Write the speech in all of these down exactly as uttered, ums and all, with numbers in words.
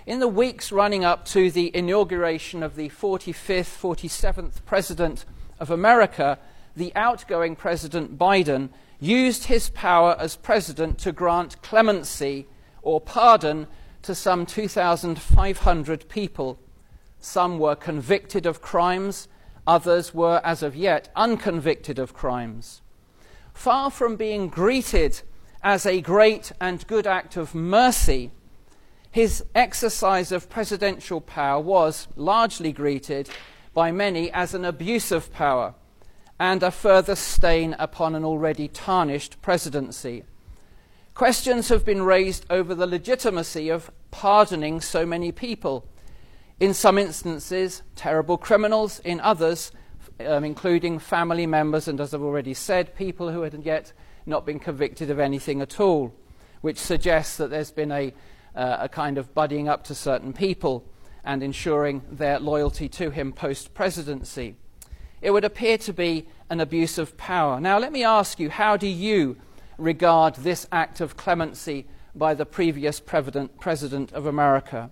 In the weeks running up to the inauguration of the forty-fifth, forty-seventh President of America, the outgoing President Biden used his power as president to grant clemency or pardon to some two thousand five hundred people. Some were convicted of crimes, others were, as of yet, unconvicted of crimes. Far from being greeted as a great and good act of mercy, his exercise of presidential power was largely greeted by many as an abuse of power and a further stain upon an already tarnished presidency. Questions have been raised over the legitimacy of pardoning so many people. In some instances, terrible criminals; in others, um, including family members and, as I've already said, people who had yet not been convicted of anything at all, which suggests that there's been a, uh, a kind of buddying up to certain people and ensuring their loyalty to him post-presidency. It would appear to be an abuse of power. Now, let me ask you, how do you regard this act of clemency by the previous president, president of America?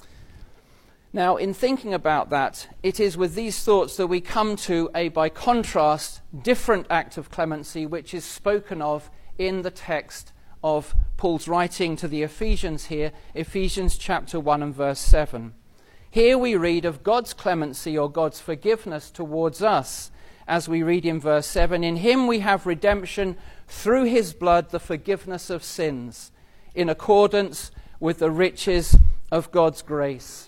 Now, in thinking about that, it is with these thoughts that we come to a, by contrast, different act of clemency which is spoken of in the text of Paul's writing to the Ephesians here, Ephesians chapter one and verse seven. Here we read of God's clemency or God's forgiveness towards us, as we read in verse seven, "In him we have redemption through his blood, the forgiveness of sins, in accordance with the riches of God's grace."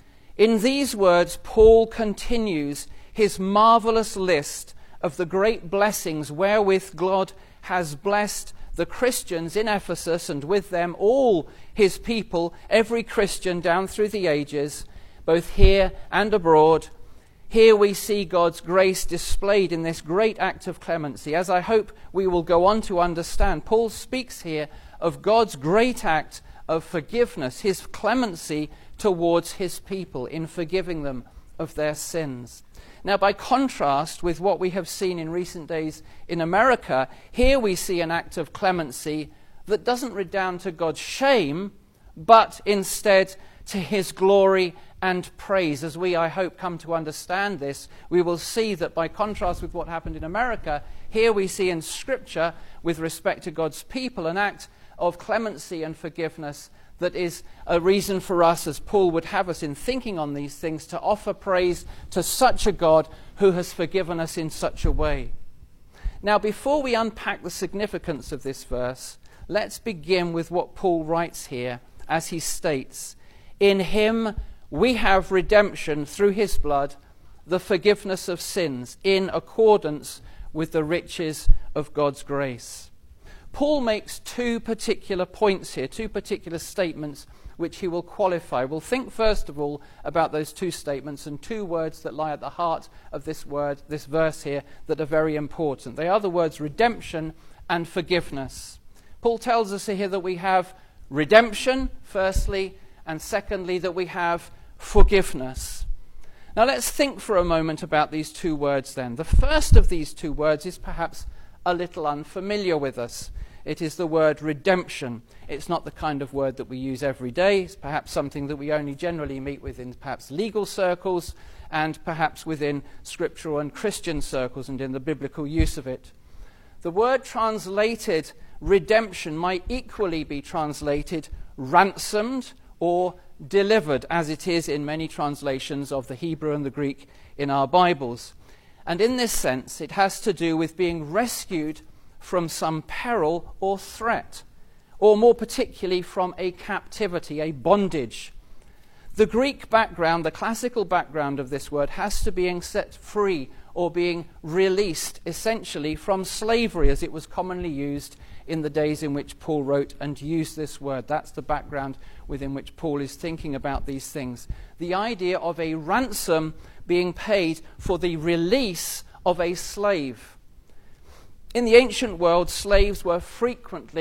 In these words, Paul continues his marvelous list of the great blessings wherewith God has blessed the Christians in Ephesus, and with them all his people, every Christian down through the ages, both here and abroad. Here we see God's grace displayed in this great act of clemency. As I hope we will go on to understand, Paul speaks here of God's great act of forgiveness, his clemency towards his people in forgiving them of their sins. Now, by contrast with what we have seen in recent days in America, here we see an act of clemency that doesn't redound to God's shame, but instead to his glory and praise. As we, I hope, come to understand this, we will see that by contrast with what happened in America, here we see in Scripture, with respect to God's people, an act of clemency and forgiveness that is a reason for us, as Paul would have us in thinking on these things, to offer praise to such a God who has forgiven us in such a way. Now, before we unpack the significance of this verse, let's begin with what Paul writes here as he states, "In him we have redemption through his blood, the forgiveness of sins, in accordance with the riches of God's grace." Paul makes two particular points here, two particular statements which he will qualify. We'll think first of all about those two statements and two words that lie at the heart of this word, this verse here, that are very important. They are the words redemption and forgiveness. Paul tells us here that we have redemption, firstly, and secondly, that we have forgiveness. Now let's think for a moment about these two words then. The first of these two words is perhaps a little unfamiliar with us. It is the word redemption. It's not the kind of word that we use every day. It's perhaps something that we only generally meet with in perhaps legal circles and perhaps within scriptural and Christian circles and in the biblical use of it. The word translated redemption might equally be translated ransomed or delivered, as it is in many translations of the Hebrew and the Greek in our Bibles. And in this sense, it has to do with being rescued from some peril or threat, or more particularly from a captivity, a bondage. The Greek background, the classical background of this word, has to being set free or being released essentially from slavery, as it was commonly used in the days in which Paul wrote and used this word. That's the background within which Paul is thinking about these things. The idea of a ransom being paid for the release of a slave. In the ancient world, slaves were frequently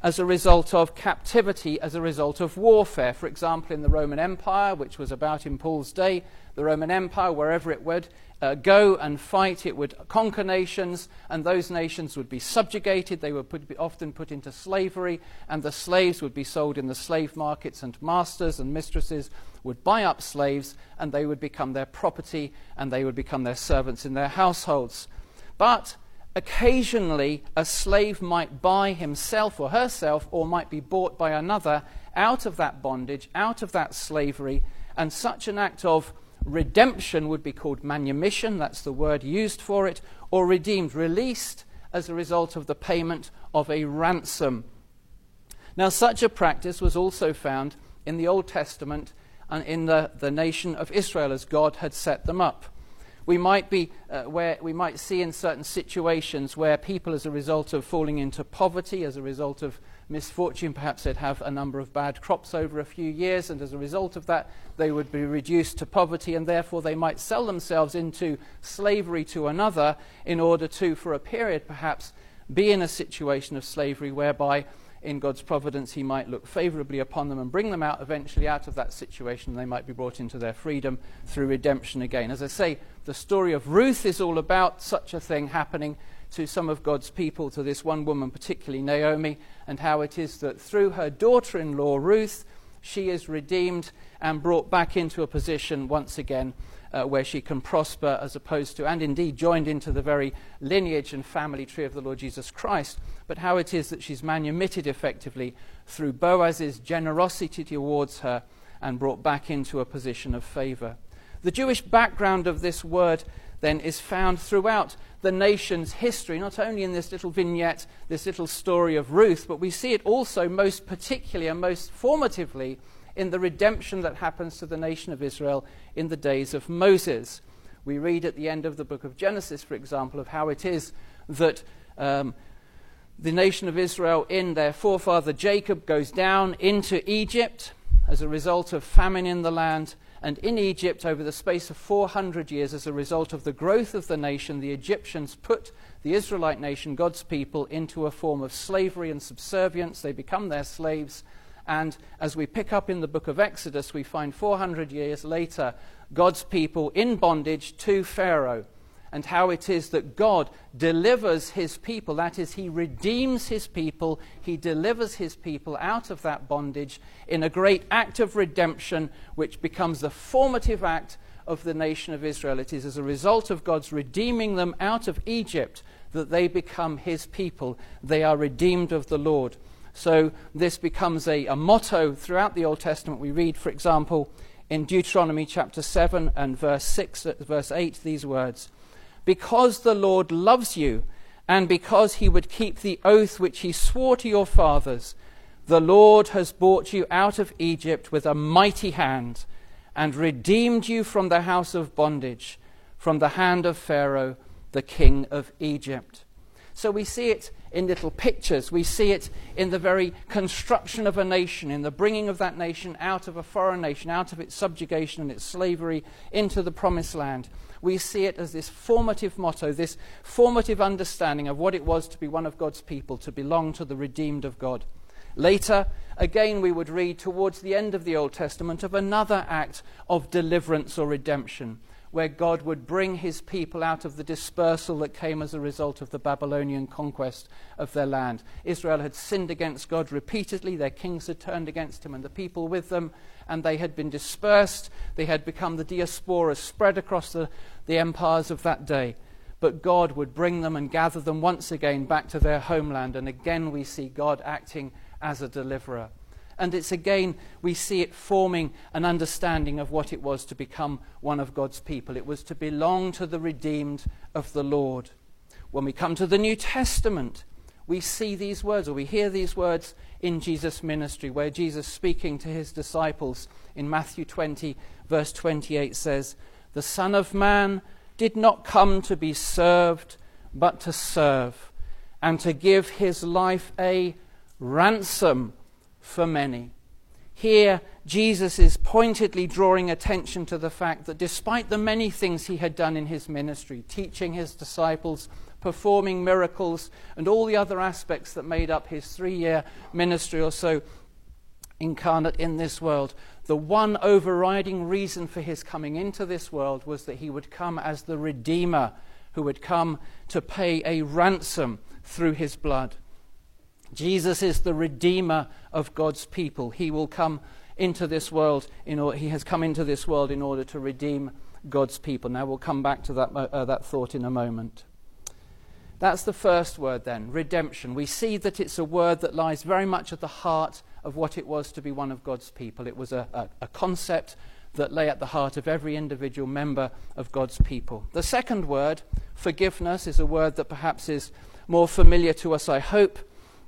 as a result of captivity, as a result of warfare. For example, in the Roman Empire, which was about in Paul's day, the Roman Empire, wherever it would uh, go and fight, it would conquer nations, and those nations would be subjugated. They would put, be often put into slavery, and the slaves would be sold in the slave markets, and masters and mistresses would buy up slaves, and they would become their property, and they would become their servants in their households. But occasionally, a slave might buy himself or herself, or might be bought by another, out of that bondage, out of that slavery, and such an act of redemption would be called manumission, that's the word used for it, or redeemed, released as a result of the payment of a ransom. Now, such a practice was also found in the Old Testament and in the, the nation of Israel, as God had set them up. We might be uh, where we might see in certain situations where people, as a result of falling into poverty, as a result of misfortune, perhaps they'd have a number of bad crops over a few years, and as a result of that they would be reduced to poverty, and therefore they might sell themselves into slavery to another in order to, for a period perhaps, be in a situation of slavery whereby in God's providence he might look favorably upon them and bring them out eventually out of that situation, and they might be brought into their freedom through redemption again. As I say, the story of Ruth is all about such a thing happening to some of God's people, to this one woman, particularly Naomi, and how it is that through her daughter-in-law Ruth, she is redeemed and brought back into a position once again uh, where she can prosper, as opposed to, and indeed joined into the very lineage and family tree of the Lord Jesus Christ, but how it is that she's manumitted effectively through Boaz's generosity towards her and brought back into a position of favor. The Jewish background of this word then is found throughout the nation's history, not only in this little vignette, this little story of Ruth, but we see it also most particularly and most formatively in the redemption that happens to the nation of Israel in the days of Moses. We read at the end of the book of Genesis, for example, of how it is that um, the nation of Israel in their forefather Jacob goes down into Egypt as a result of famine in the land. And in Egypt, over the space of four hundred years, as a result of the growth of the nation, the Egyptians put the Israelite nation, God's people, into a form of slavery and subservience. They become their slaves. And as we pick up in the book of Exodus, we find four hundred years later, God's people in bondage to Pharaoh, and how it is that God delivers his people, that is, he redeems his people, he delivers his people out of that bondage in a great act of redemption, which becomes the formative act of the nation of Israel. It is as a result of God's redeeming them out of Egypt that they become his people. They are redeemed of the Lord. So this becomes a, a motto throughout the Old Testament. We read, for example, in Deuteronomy chapter seven and verse six, verse eight, these words: "Because the Lord loves you, and because he would keep the oath which he swore to your fathers, the Lord has brought you out of Egypt with a mighty hand, and redeemed you from the house of bondage, from the hand of Pharaoh, the king of Egypt." So we see it in little pictures. We see it in the very construction of a nation, in the bringing of that nation out of a foreign nation, out of its subjugation and its slavery into the promised land. We see it as this formative motto, this formative understanding of what it was to be one of God's people, to belong to the redeemed of God. Later, again, we would read towards the end of the Old Testament of another act of deliverance or redemption, where God would bring his people out of the dispersal that came as a result of the Babylonian conquest of their land. Israel had sinned against God repeatedly. Their kings had turned against him and the people with them, and they had been dispersed. They had become the diaspora spread across the, the empires of that day. But God would bring them and gather them once again back to their homeland, and again we see God acting as a deliverer. And it's again, we see it forming an understanding of what it was to become one of God's people. It was to belong to the redeemed of the Lord. When we come to the New Testament, we see these words, or we hear these words in Jesus' ministry, where Jesus, speaking to his disciples in Matthew twenty, verse twenty-eight, says, "The Son of Man did not come to be served, but to serve, and to give his life a ransom for many." Here, Jesus is pointedly drawing attention to the fact that despite the many things he had done in his ministry, teaching his disciples, performing miracles, and all the other aspects that made up his three-year ministry or so incarnate in this world. The one overriding reason for his coming into this world was that he would come as the Redeemer, who would come to pay a ransom through his blood. Jesus is the Redeemer of God's people. He will come into this world, in order, he has come into this world in order to redeem God's people. Now we'll come back to that, uh, that thought in a moment. That's the first word then, redemption. We see that it's a word that lies very much at the heart of what it was to be one of God's people. It was a, a, a concept that lay at the heart of every individual member of God's people. The second word, forgiveness, is a word that perhaps is more familiar to us, I hope.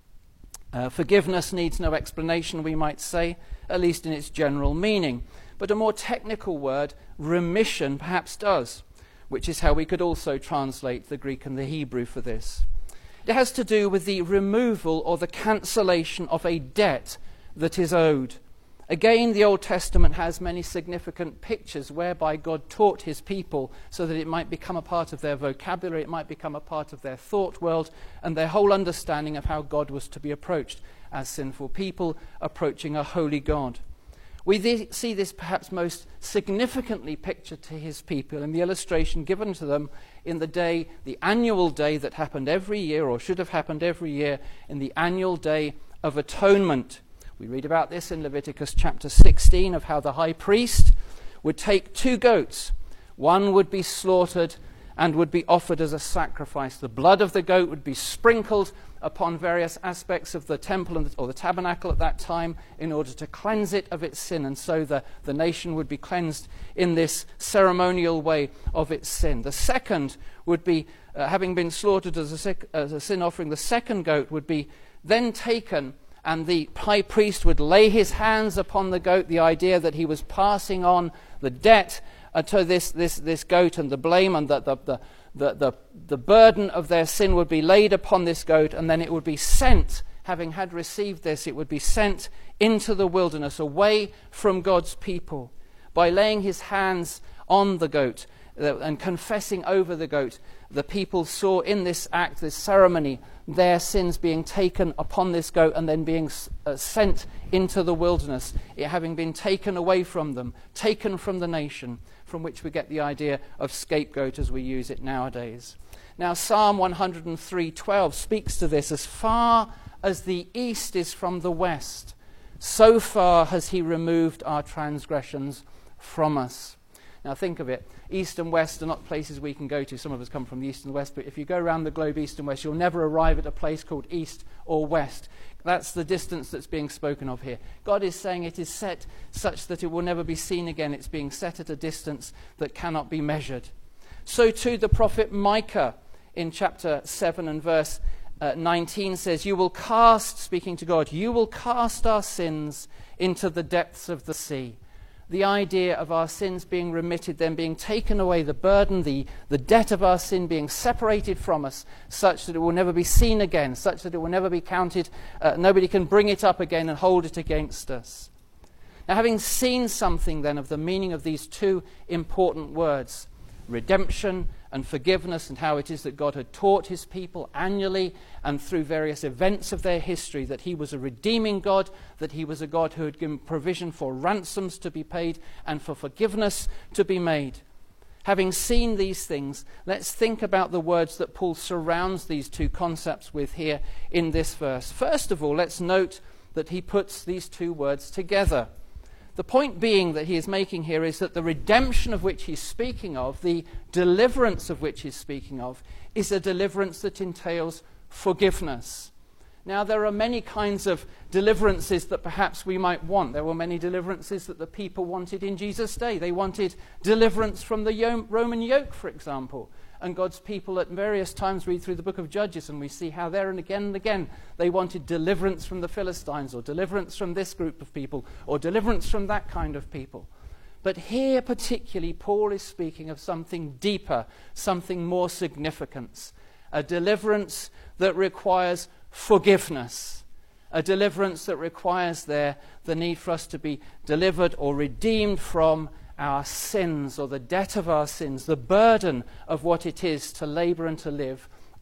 Uh, forgiveness needs no explanation, we might say, at least in its general meaning. But a more technical word, remission, perhaps does, which is how we could also translate the Greek and the Hebrew for this. It has to do with the removal or the cancellation of a debt that is owed. Again, the Old Testament has many significant pictures whereby God taught his people so that it might become a part of their vocabulary, it might become a part of their thought world, and their whole understanding of how God was to be approached as sinful people approaching a holy God. We th- see this perhaps most significantly pictured to his people in the illustration given to them in the day, the annual day that happened every year, or should have happened every year, in the annual Day of Atonement. We read about this in Leviticus chapter sixteen, of how the high priest would take two goats. One would be slaughtered and would be offered as a sacrifice. The blood of the goat would be sprinkled upon various aspects of the temple and the, or the tabernacle at that time in order to cleanse it of its sin, and so the, the nation would be cleansed in this ceremonial way of its sin. The second would be, uh, having been slaughtered as a, sick, as a sin offering, the second goat would be then taken, and the high priest would lay his hands upon the goat, the idea that he was passing on the debt uh, to this, this, this goat, and the blame and the, the, the, the, the, the burden of their sin would be laid upon this goat, and then it would be sent, having had received this, it would be sent into the wilderness, away from God's people. By laying his hands on the goat uh, and confessing over the goat, the people saw in this act, this ceremony, their sins being taken upon this goat and then being uh, sent into the wilderness, it having been taken away from them, taken from the nation, from which we get the idea of scapegoat as we use it nowadays. Now, Psalm one oh three twelve speaks to this. As far as the east is from the west, so far has he removed our transgressions from us. Now think of it, east and west are not places we can go to. Some of us come from the east and the west, but if you go around the globe east and west, you'll never arrive at a place called east or west. That's the distance that's being spoken of here. God is saying it is set such that it will never be seen again. It's being set at a distance that cannot be measured. So too the prophet Micah in chapter seven and verse uh, nineteen says, "You will cast," speaking to God, "you will cast our sins into the depths of the sea." The idea of our sins being remitted, then being taken away, the burden, the, the debt of our sin being separated from us, such that it will never be seen again, such that it will never be counted, uh, nobody can bring it up again and hold it against us. Now, having seen something then of the meaning of these two important words, redemption and forgiveness, and how it is that God had taught his people annually and through various events of their history that he was a redeeming God, that he was a God who had given provision for ransoms to be paid and for forgiveness to be made. Having seen these things, let's think about the words that Paul surrounds these two concepts with here in this verse. First of all, let's note that he puts these two words together. The point being that he is making here is that the redemption of which he's speaking of, the deliverance of which he's speaking of, is a deliverance that entails forgiveness. Now, there are many kinds of deliverances that perhaps we might want. There were many deliverances that the people wanted in Jesus' day. They wanted deliverance from the Roman yoke, for example. And God's people at various times read through the book of Judges, and we see how there and again and again they wanted deliverance from the Philistines, or deliverance from this group of people, or deliverance from that kind of people. But here particularly, Paul is speaking of something deeper, something more significant. A deliverance that requires forgiveness. A deliverance that requires there the need for us to be delivered or redeemed from our sins, or the debt of our sins, the burden of what it is to labor and to live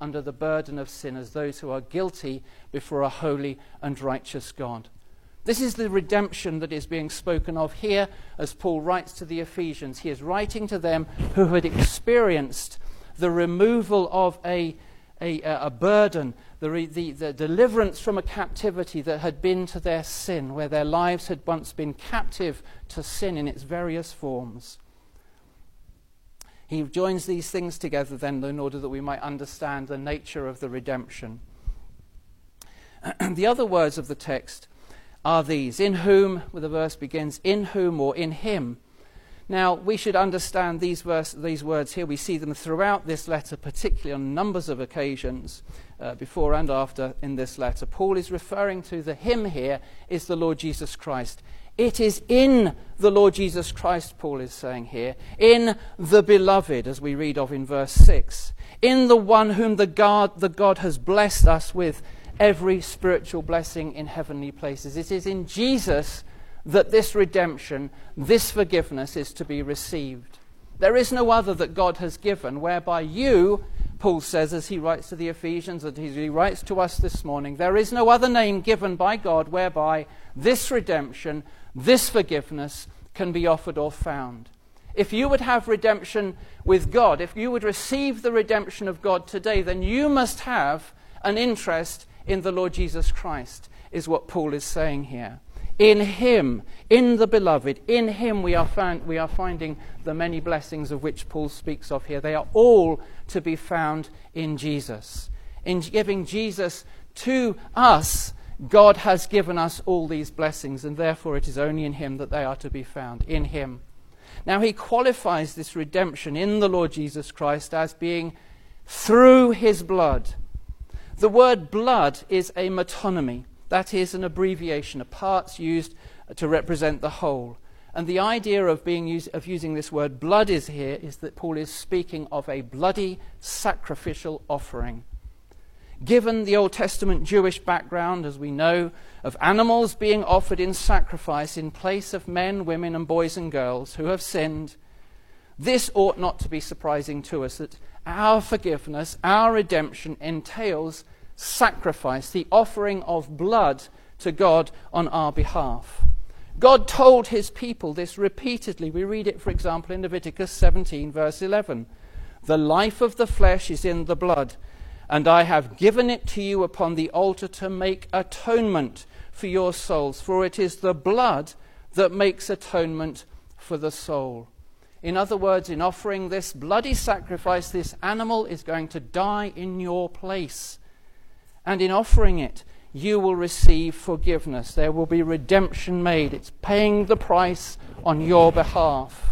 under the burden of sin as those who are guilty before a holy and righteous God. This is the redemption that is being spoken of here as Paul writes to the Ephesians. He is writing to them who had experienced the removal of a, a, a burden, the, re, the, the deliverance from a captivity that had been to their sin, where their lives had once been captive to sin in its various forms. He joins these things together then in order that we might understand the nature of the redemption. The other words of the text are these, in whom, where the verse begins, in whom or in him. Now, we should understand these, verse, these words here. We see them throughout this letter, particularly on numbers of occasions, uh, before and after in this letter. Paul is referring to the him here is the Lord Jesus Christ. It is in the Lord Jesus Christ, Paul is saying here, in the beloved, as we read of in verse six, in the one whom the God, the God has blessed us with every spiritual blessing in heavenly places. It is in Jesus that this redemption, this forgiveness is to be received. There is no other that God has given, whereby you, Paul says as he writes to the Ephesians, and he writes to us this morning, there is no other name given by God whereby this redemption, this forgiveness can be offered or found. If you would have redemption with God, if you would receive the redemption of God today, then you must have an interest in the Lord Jesus Christ, is what Paul is saying here. In him, in the beloved, in him we are found, we are finding the many blessings of which Paul speaks of here. They are all to be found in Jesus. In giving Jesus to us, God has given us all these blessings, and therefore it is only in him that they are to be found, in him. Now he qualifies this redemption in the Lord Jesus Christ as being through his blood. The word blood is a metonymy. That is an abbreviation, a parts used to represent the whole. And the idea of being use, of using this word blood is here is that Paul is speaking of a bloody sacrificial offering. Given the Old Testament Jewish background, as we know, of animals being offered in sacrifice in place of men, women, and boys and girls who have sinned, this ought not to be surprising to us, that our forgiveness, our redemption entails sacrifice, the offering of blood to God on our behalf. God told his people this repeatedly. We read it, for example, in Leviticus seventeen, verse eleven. The life of the flesh is in the blood, and I have given it to you upon the altar to make atonement for your souls, for it is the blood that makes atonement for the soul. In other words, in offering this bloody sacrifice, this animal is going to die in your place. And in offering it, you will receive forgiveness. There will be redemption made. It's paying the price on your behalf.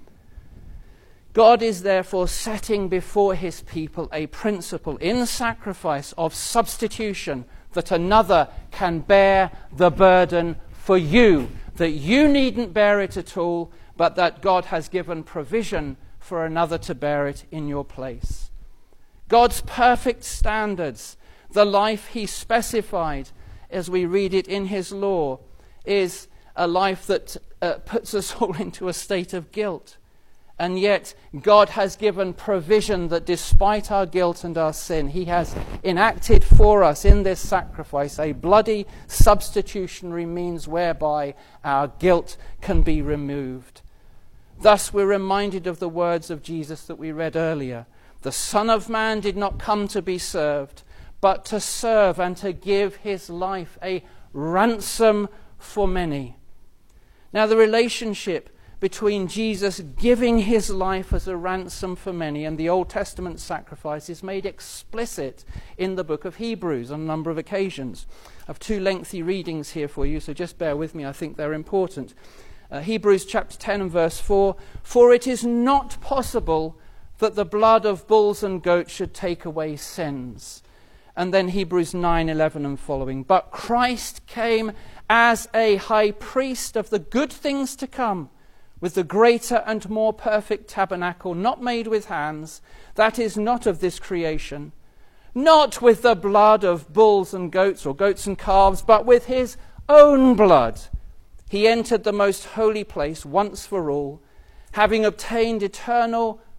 God is therefore setting before his people a principle in sacrifice of substitution, that another can bear the burden for you, that you needn't bear it at all, but that God has given provision for another to bear it in your place. God's perfect standards, the life he specified as we read it in his law, is a life that uh, puts us all into a state of guilt. And yet God has given provision that despite our guilt and our sin, he has enacted for us in this sacrifice a bloody substitutionary means whereby our guilt can be removed. Thus we're reminded of the words of Jesus that we read earlier. The Son of Man did not come to be served, but to serve and to give his life a ransom for many. Now the relationship between Jesus giving his life as a ransom for many and the Old Testament sacrifice is made explicit in the book of Hebrews on a number of occasions. I have two lengthy readings here for you, so just bear with me, I think they're important. Uh, Hebrews chapter ten and verse four, for it is not possible that the blood of bulls and goats should take away sins. And then Hebrews nine eleven and following. But Christ came as a high priest of the good things to come, with the greater and more perfect tabernacle, not made with hands, that is not of this creation, not with the blood of bulls and goats, or goats and calves, but with his own blood. He entered the most holy place once for all, having obtained eternal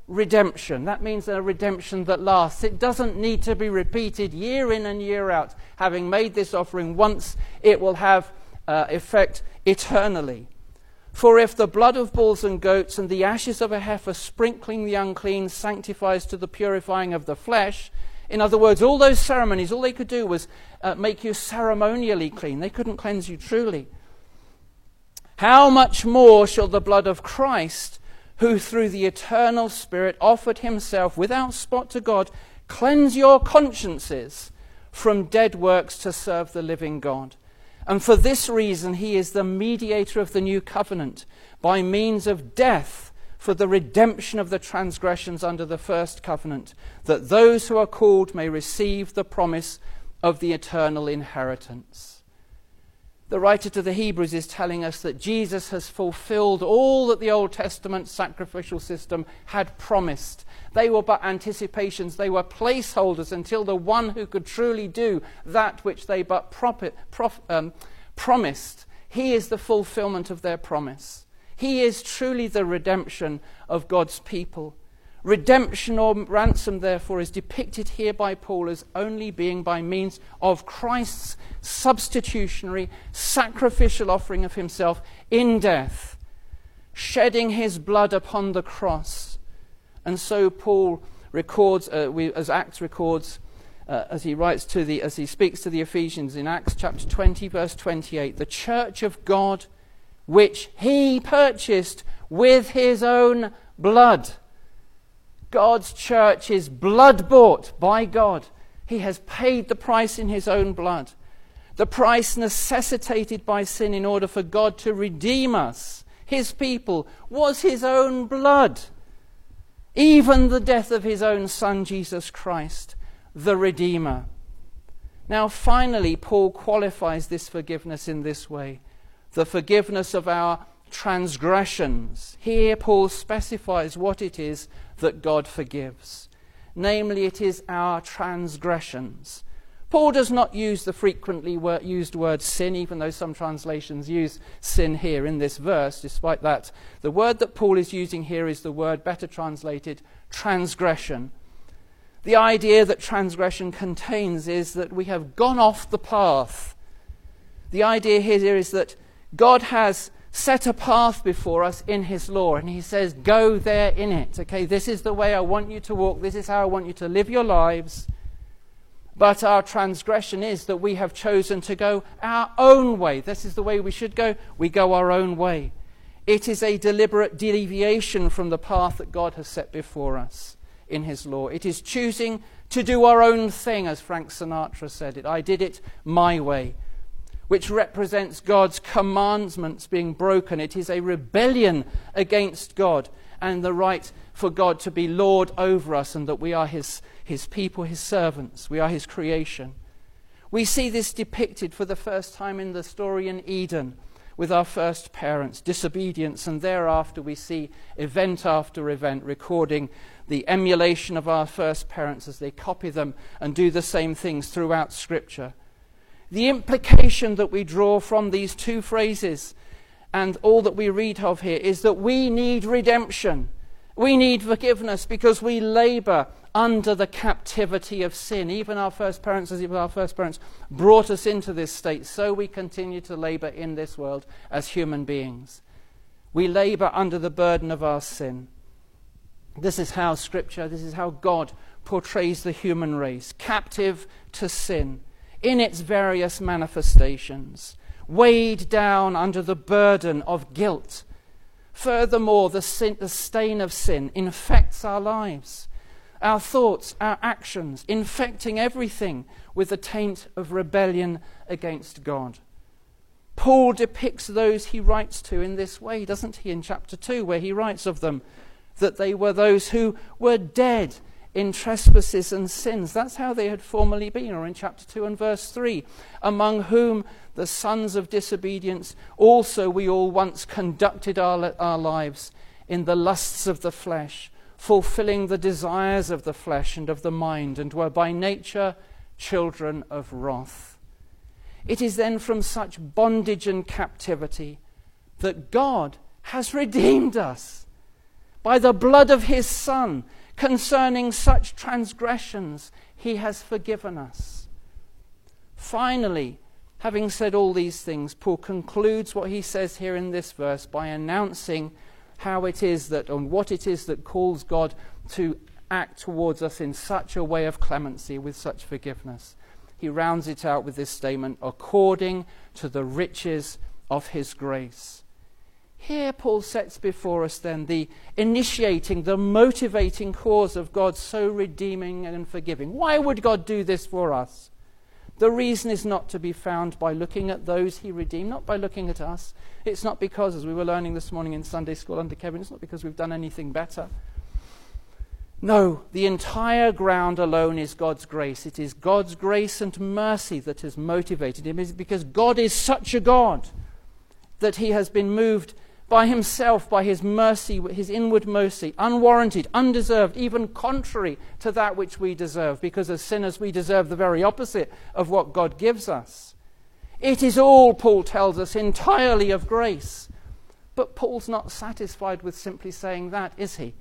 redemption. That means a redemption that lasts. It doesn't need to be repeated year in and year out. Having made this offering once, it will have uh, effect eternally. For if the blood of bulls and goats and the ashes of a heifer sprinkling the unclean sanctifies to the purifying of the flesh, in other words, all those ceremonies, all they could do was uh, make you ceremonially clean. They couldn't cleanse you truly. How much more shall the blood of Christ, who through the eternal Spirit offered himself without spot to God, cleanse your consciences from dead works to serve the living God? And for this reason he is the mediator of the new covenant, by means of death for the redemption of the transgressions under the first covenant, that those who are called may receive the promise of the eternal inheritance. The writer to the Hebrews is telling us that Jesus has fulfilled all that the Old Testament sacrificial system had promised. They were but anticipations, they were placeholders until the one who could truly do that which they but prophet, prof, um, promised. He is the fulfillment of their promise. He is truly the redemption of God's people. Redemption or ransom, therefore, is depicted here by Paul as only being by means of Christ's substitutionary, sacrificial offering of himself in death, shedding his blood upon the cross. And so Paul records, uh, we, as Acts records, uh, as he writes to the, as he speaks to the Ephesians in Acts chapter twenty, verse twenty-eight, the church of God, which he purchased with his own blood. God's church is blood bought by God. He has paid the price in his own blood. The price necessitated by sin in order for God to redeem us, his people, was his own blood. Even the death of his own Son, Jesus Christ, the Redeemer. Now, finally, Paul qualifies this forgiveness in this way. The forgiveness of our transgressions. Here, Paul specifies what it is that God forgives. Namely, it is our transgressions. Paul does not use the frequently wor- used word sin, even though some translations use sin here in this verse. Despite that, the word that Paul is using here is the word better translated transgression. The idea that transgression contains is that we have gone off the path. The idea here is that God has set a path before us in his law, and he says, go there in it. Okay, this is the way I want you to walk. This is how I want you to live your lives. But our transgression is that we have chosen to go our own way. This is the way we should go. We go our own way. It is a deliberate deviation from the path that God has set before us in his law. It is choosing to do our own thing, as Frank Sinatra said it. I did it my way, which represents God's commandments being broken. It is a rebellion against God and the right for God to be Lord over us, and that we are his, his people, his servants. We are his creation. We see this depicted for the first time in the story in Eden with our first parents, disobedience, and thereafter we see event after event recording the emulation of our first parents as they copy them and do the same things throughout Scripture. The implication that we draw from these two phrases and all that we read of here is that we need redemption. We need forgiveness because we labor under the captivity of sin. Even our first parents, as if our first parents brought us into this state, so we continue to labor in this world as human beings. We labor under the burden of our sin. This is how Scripture, this is how God portrays the human race, captive to sin in its various manifestations, weighed down under the burden of guilt. Furthermore, the, sin, the stain of sin infects our lives, our thoughts, our actions, infecting everything with the taint of rebellion against God. Paul depicts those he writes to in this way, doesn't he, in chapter two, where he writes of them that they were those who were dead in trespasses and sins. That's how they had formerly been. Or in chapter two and verse three, among whom the sons of disobedience also we all once conducted our, our lives in the lusts of the flesh, fulfilling the desires of the flesh and of the mind, and were by nature children of wrath. It is then from such bondage and captivity that God has redeemed us By the blood of his Son, concerning such transgressions, he has forgiven us. Finally, having said all these things, Paul concludes what he says here in this verse by announcing how it is that, and what it is that calls God to act towards us in such a way of clemency, with such forgiveness. He rounds it out with this statement, according to the riches of his grace. Here Paul sets before us then the initiating, the motivating cause of God so redeeming and forgiving. Why would God do this for us? The reason is not to be found by looking at those he redeemed, not by looking at us. It's not because, as we were learning this morning in Sunday school under Kevin, it's not because we've done anything better. No, the entire ground alone is God's grace. It is God's grace and mercy that has motivated him. It is because God is such a God that he has been moved by himself, by his mercy, his inward mercy, unwarranted, undeserved, even contrary to that which we deserve, because as sinners we deserve the very opposite of what God gives us. It is all, Paul tells us, entirely of grace. But Paul's not satisfied with simply saying that, is he?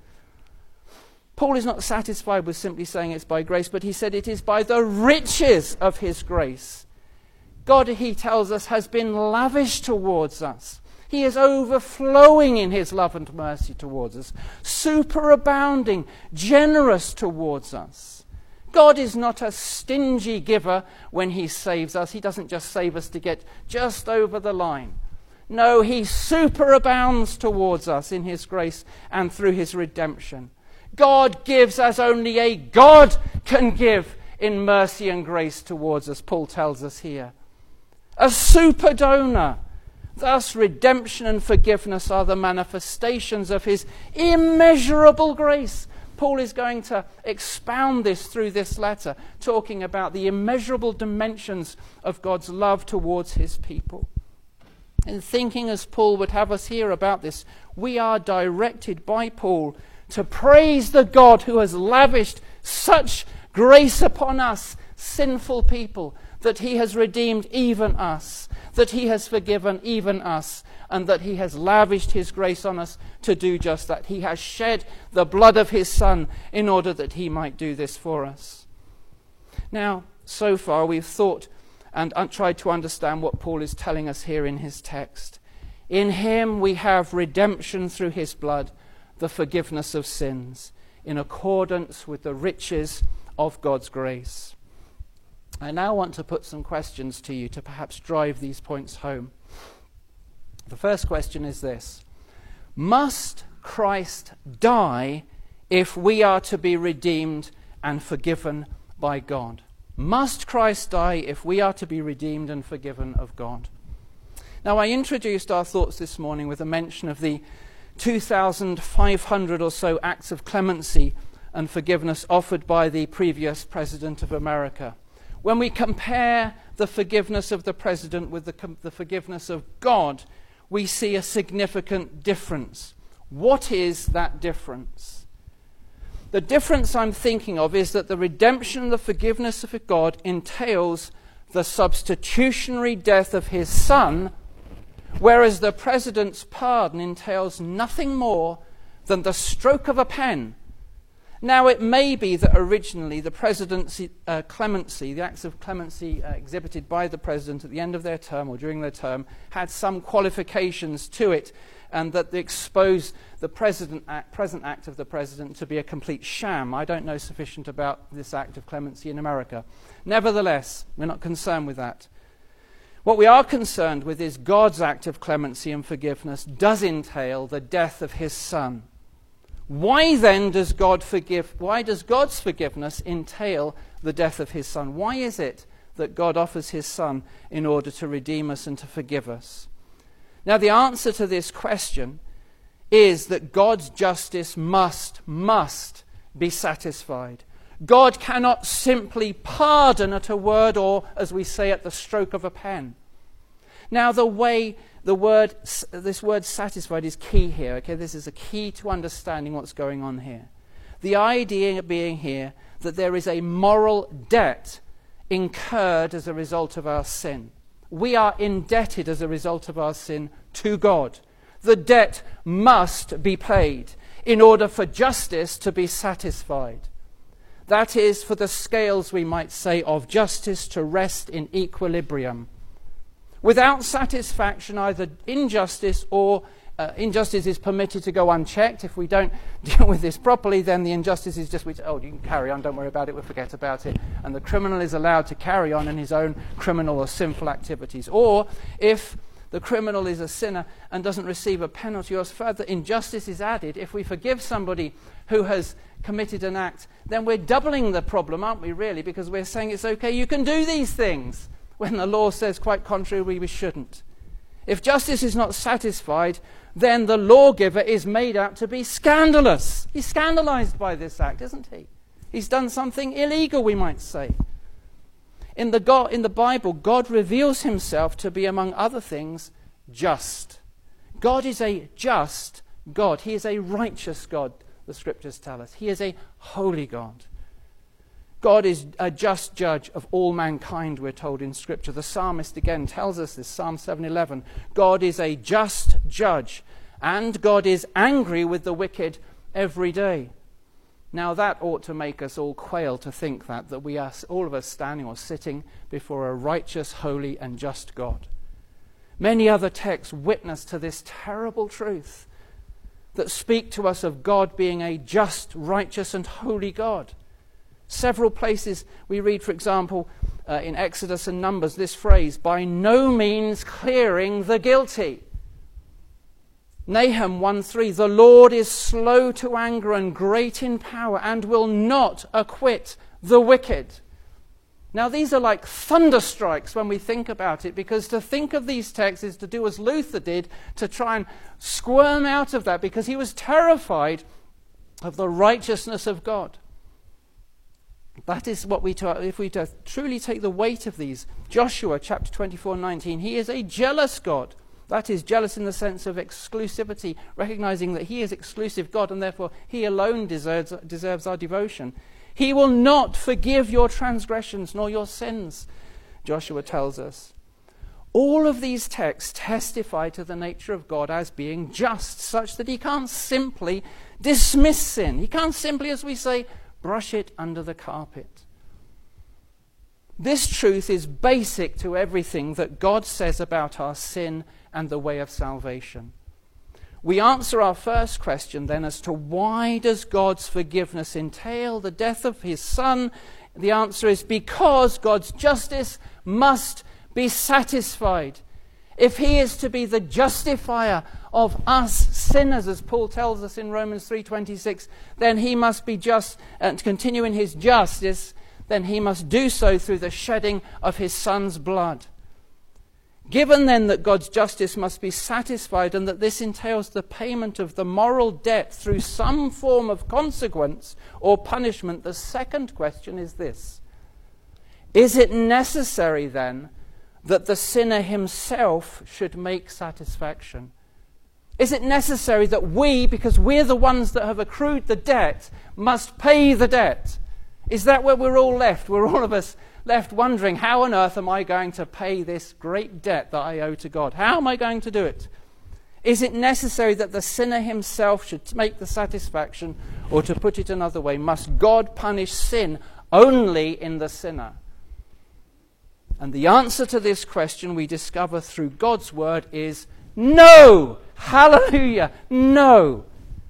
Paul is not satisfied with simply saying it's by grace, but he said it is by the riches of his grace. God, he tells us, has been lavish towards us. He is overflowing in his love and mercy towards us, superabounding, generous towards us. God is not a stingy giver when he saves us. He doesn't just save us to get just over the line. No, he superabounds towards us in his grace and through his redemption. God gives as only a God can give in mercy and grace towards us, Paul tells us here. A super donor. Thus, redemption and forgiveness are the manifestations of his immeasurable grace. Paul is going to expound this through this letter, talking about the immeasurable dimensions of God's love towards his people. And thinking as Paul would have us hear about this, we are directed by Paul to praise the God who has lavished such grace upon us, sinful people, that he has redeemed even us, that he has forgiven even us, and that he has lavished his grace on us to do just that. He has shed the blood of his Son in order that he might do this for us. Now, so far we've thought and un- tried to understand what Paul is telling us here in his text. In him we have redemption through his blood, the forgiveness of sins, in accordance with the riches of God's grace. I now want to put some questions to you to perhaps drive these points home. The first question is this: must Christ die if we are to be redeemed and forgiven by God? Must Christ die if we are to be redeemed and forgiven of God? Now, I introduced our thoughts this morning with a mention of the two thousand five hundred or so acts of clemency and forgiveness offered by the previous President of America. When we compare the forgiveness of the President with the, com- the forgiveness of God, we see a significant difference. What is that difference? The difference I'm thinking of is that the redemption and the forgiveness of God entails the substitutionary death of his Son, whereas the President's pardon entails nothing more than the stroke of a pen. Now, it may be that originally the President's uh, clemency, the acts of clemency uh, exhibited by the President at the end of their term or during their term, had some qualifications to it, and that they expose the President act, present act of the President to be a complete sham. I don't know sufficient about this act of clemency in America. Nevertheless, we're not concerned with that. What we are concerned with is God's act of clemency and forgiveness does entail the death of his Son. Why then does God forgive? Why does God's forgiveness entail the death of his Son? Why is it that God offers his Son in order to redeem us and to forgive us? Now, the answer to this question is that God's justice must, must be satisfied. God cannot simply pardon at a word or, as we say, at the stroke of a pen. Now, the way the word, this word satisfied is key here. Okay, this is a key to understanding what's going on here. The idea being here that there is a moral debt incurred as a result of our sin. We are indebted as a result of our sin to God. The debt must be paid. in order for justice to be satisfied. That is, for the scales, we might say, of justice to rest in equilibrium. Without satisfaction, either injustice or uh, injustice is permitted to go unchecked. If we don't deal with this properly, then the injustice is just, we say, oh, you can carry on, don't worry about it, we'll forget about it. And the criminal is allowed to carry on in his own criminal or sinful activities. Or if the criminal is a sinner and doesn't receive a penalty, or further injustice is added, if we forgive somebody who has committed an act, then we're doubling the problem, aren't we, really? Because we're saying it's okay, you can do these things, when the law says quite contrary, we shouldn't. If justice is not satisfied, then the lawgiver is made out to be scandalous. He's scandalized by this act, isn't he? He's done something illegal, we might say. In the, God, in the Bible, God reveals himself to be, among other things, just. God is a just God. He is a righteous God, the scriptures tell us. He is a holy God. God is a just judge of all mankind, we're told in Scripture. The psalmist again tells us this, Psalm seven eleven. God is a just judge, and God is angry with the wicked every day. Now that ought to make us all quail to think that, that we are all of us standing or sitting before a righteous, holy, and just God. Many other texts witness to this terrible truth that speak to us of God being a just, righteous, and holy God. Several places we read, for example, uh, in Exodus and Numbers, this phrase, by no means clearing the guilty. Nahum one three, the Lord is slow to anger and great in power and will not acquit the wicked. Now these are like thunderstrikes when we think about it, because to think of these texts is to do as Luther did, to try and squirm out of that, because he was terrified of the righteousness of God. That is what we, to, if we to truly take the weight of these. Joshua chapter twenty-four nineteen, he is a jealous God. That is, jealous in the sense of exclusivity, recognizing that he is exclusive God and therefore he alone deserves, deserves our devotion. He will not forgive your transgressions nor your sins, Joshua tells us. All of these texts testify to the nature of God as being just, such that he can't simply dismiss sin. He can't simply, as we say, brush it under the carpet. This truth is basic to everything that God says about our sin and the way of salvation. We answer our first question then as to why does God's forgiveness entail the death of his Son? The answer is because God's justice must be satisfied. If he is to be the justifier of us sinners, as Paul tells us in Romans three twenty-six, then he must be just and continue in his justice, then he must do so through the shedding of his Son's blood. Given then that God's justice must be satisfied and that this entails the payment of the moral debt through some form of consequence or punishment, the second question is this: is it necessary then that the sinner himself should make satisfaction? Is it necessary that we, because we're the ones that have accrued the debt, must pay the debt? Is that where we're all left? We're all of us left wondering, how on earth am I going to pay this great debt that I owe to God? How am I going to do it? Is it necessary that the sinner himself should make the satisfaction? Or to put it another way, must God punish sin only in the sinner? And the answer to this question we discover through God's word is no! Hallelujah! No!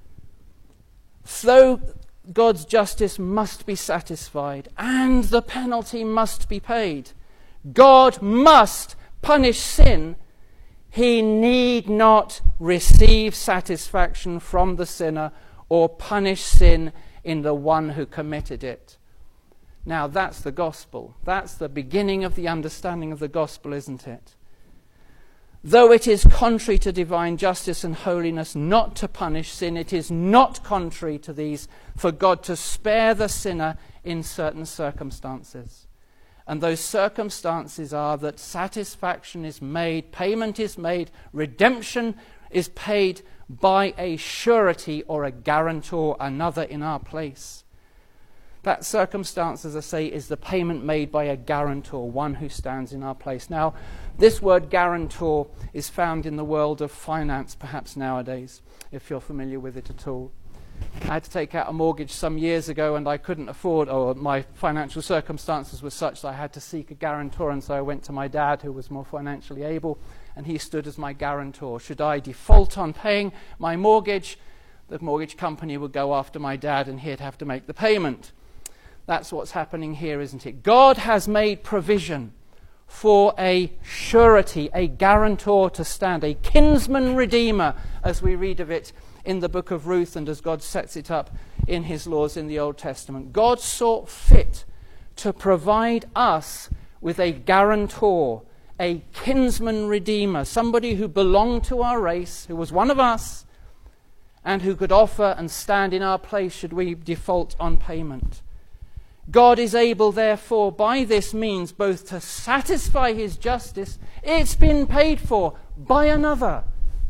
Though God's justice must be satisfied and the penalty must be paid, God must punish sin, he need not receive satisfaction from the sinner or punish sin in the one who committed it. Now that's the gospel. That's the beginning of the understanding of the gospel, isn't it? Though it is contrary to divine justice and holiness not to punish sin, it is not contrary to these for God to spare the sinner in certain circumstances. And those circumstances are that satisfaction is made, payment is made, redemption is paid by a surety or a guarantor, another in our place. That circumstance, as I say, is the payment made by a guarantor, one who stands in our place. Now, this word guarantor is found in the world of finance, perhaps nowadays, if you're familiar with it at all. I had to take out a mortgage some years ago, and I couldn't afford, or my financial circumstances were such that I had to seek a guarantor, and so I went to my dad, who was more financially able, and he stood as my guarantor. Should I default on paying my mortgage, the mortgage company would go after my dad, and he'd have to make the payment. That's what's happening here, isn't it? God has made provision for a surety, a guarantor to stand, a kinsman redeemer, as we read of it in the book of Ruth and as God sets it up in his laws in the Old Testament. God saw fit to provide us with a guarantor, a kinsman redeemer, somebody who belonged to our race, who was one of us, and who could offer and stand in our place should we default on payment. God is able, therefore, by this means, both to satisfy his justice, it's been paid for by another,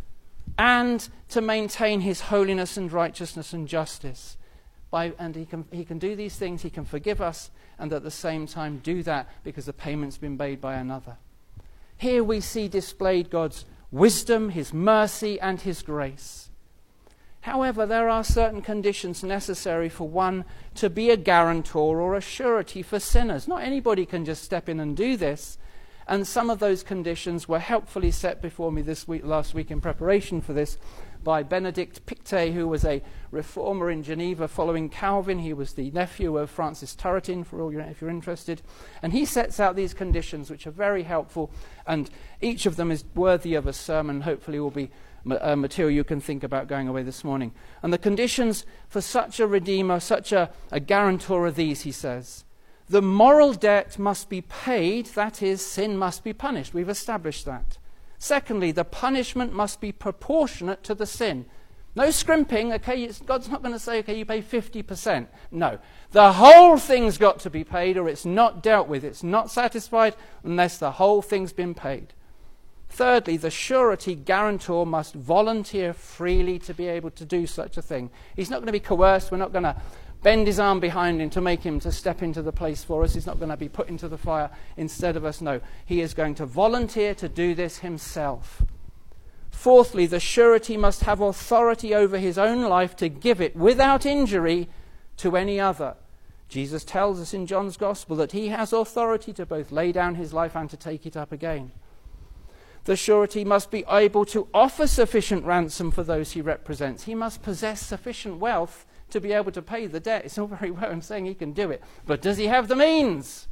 and to maintain his holiness and righteousness and justice. By, and he can, he can do these things, he can forgive us, and at the same time do that because the payment's been made by another. Here we see displayed God's wisdom, his mercy, and his grace. However, there are certain conditions necessary for one to be a guarantor or a surety for sinners. Not anybody can just step in and do this. And some of those conditions were helpfully set before me this week, last week in preparation for this, by Benedict Pictet, who was a reformer in Geneva following Calvin. He was the nephew of Francis Turretin, for all you, if you're interested. And he sets out these conditions, which are very helpful, and each of them is worthy of a sermon. Hopefully will be Uh, material you can think about going away this morning. And the conditions for such a redeemer, such a, a guarantor are these, he says. The moral debt must be paid, that is, sin must be punished. We've established that. Secondly, the punishment must be proportionate to the sin. No scrimping, okay, it's, God's not going to say, okay, you pay fifty percent. No, the whole thing's got to be paid or it's not dealt with. It's not satisfied unless the whole thing's been paid. Thirdly, the surety guarantor must volunteer freely to be able to do such a thing. He's not going to be coerced. We're not going to bend his arm behind him to make him to step into the place for us. He's not going to be put into the fire instead of us. No, he is going to volunteer to do this himself. Fourthly, the surety must have authority over his own life to give it without injury to any other. Jesus tells us in John's Gospel that he has authority to both lay down his life and to take it up again. The surety must be able to offer sufficient ransom for those he represents. He must possess sufficient wealth to be able to pay the debt. It's all very well I'm saying he can do it, but does he have the means?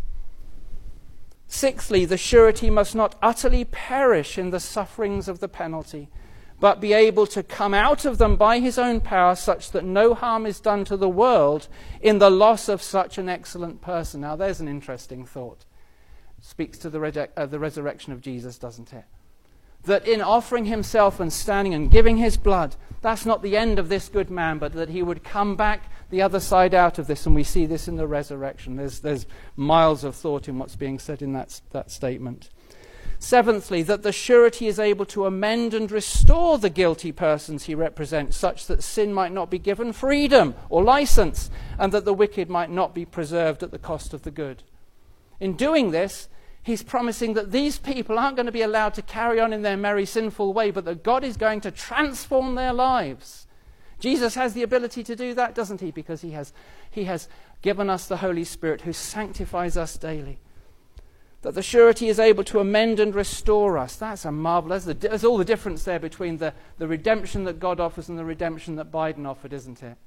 Sixthly, the surety must not utterly perish in the sufferings of the penalty, but be able to come out of them by his own power such that no harm is done to the world in the loss of such an excellent person. Now there's an interesting thought. It speaks to the, re- uh, the resurrection of Jesus, doesn't it? That in offering himself and standing and giving his blood, that's not the end of this good man, but that he would come back the other side out of this, and we see this in the resurrection. There's, there's miles of thought in what's being said in that, that statement. Seventhly, that the surety is able to amend and restore the guilty persons he represents, such that sin might not be given freedom or license, and that the wicked might not be preserved at the cost of the good. In doing this, he's promising that these people aren't going to be allowed to carry on in their merry, sinful way, but that God is going to transform their lives. Jesus has the ability to do that, doesn't he? Because he has, he has given us the Holy Spirit who sanctifies us daily. That the surety is able to amend and restore us. That's a marvelous. There's, there's all the difference there between the, the redemption that God offers and the redemption that Biden offered, isn't it?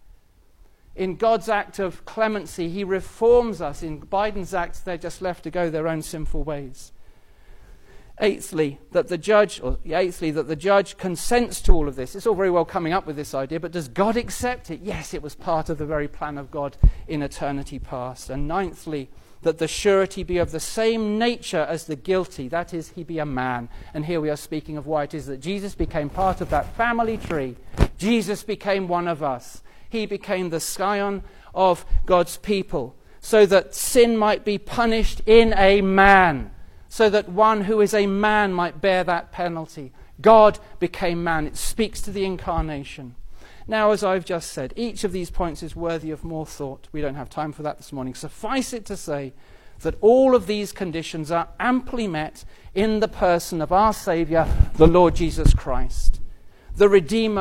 In God's act of clemency, he reforms us. In Biden's act, they're just left to go their own sinful ways. Eighthly, that the judge, or eighthly, that the judge consents to all of this. It's all very well coming up with this idea, but does God accept it? Yes, it was part of the very plan of God in eternity past. And ninthly, that the surety be of the same nature as the guilty. That is, he be a man. And here we are speaking of why it is that Jesus became part of that family tree. Jesus became one of us. He became the scion of God's people, so that sin might be punished in a man, so that one who is a man might bear that penalty. God became man. It speaks to the incarnation. Now, as I've just said, each of these points is worthy of more thought. We don't have time for that this morning. Suffice it to say that all of these conditions are amply met in the person of our Saviour, the Lord Jesus Christ, the Redeemer,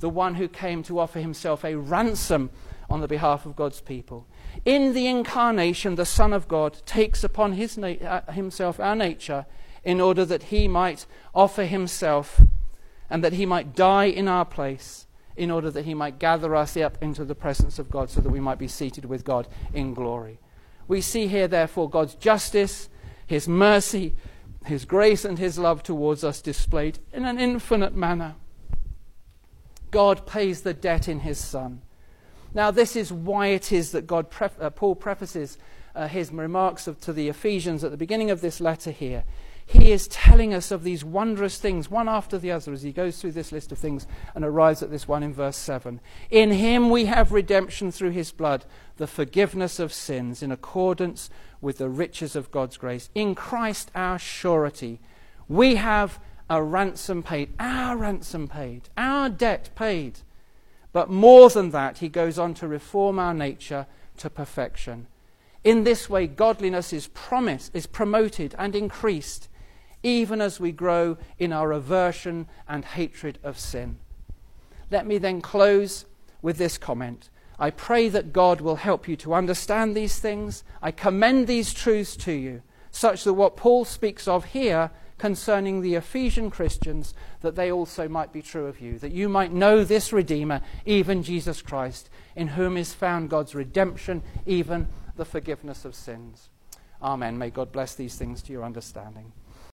the one who came to offer himself a ransom on the behalf of God's people. In the incarnation, the Son of God takes upon his na- uh, himself our nature in order that he might offer himself and that he might die in our place, in order that he might gather us up into the presence of God so that we might be seated with God in glory. We see here, therefore, God's justice, his mercy, his grace and his love towards us displayed in an infinite manner. God pays the debt in his Son. Now, this is why it is that God pref- uh, Paul prefaces uh, his remarks of, to the Ephesians at the beginning of this letter here. He is telling us of these wondrous things, one after the other, as he goes through this list of things and arrives at this one in verse seven. In him we have redemption through his blood, the forgiveness of sins, in accordance with the riches of God's grace. In Christ our surety, we have a ransom paid, our ransom paid, our debt paid. But more than that, he goes on to reform our nature to perfection. In this way, godliness is promised, is promoted and increased, even as we grow in our aversion and hatred of sin. Let me then close with this comment. I pray that God will help you to understand these things. I commend these truths to you, such that what Paul speaks of here concerning the Ephesian Christians, that they also might be true of you, that you might know this Redeemer, even Jesus Christ, in whom is found God's redemption, even the forgiveness of sins. Amen. May God bless these things to your understanding.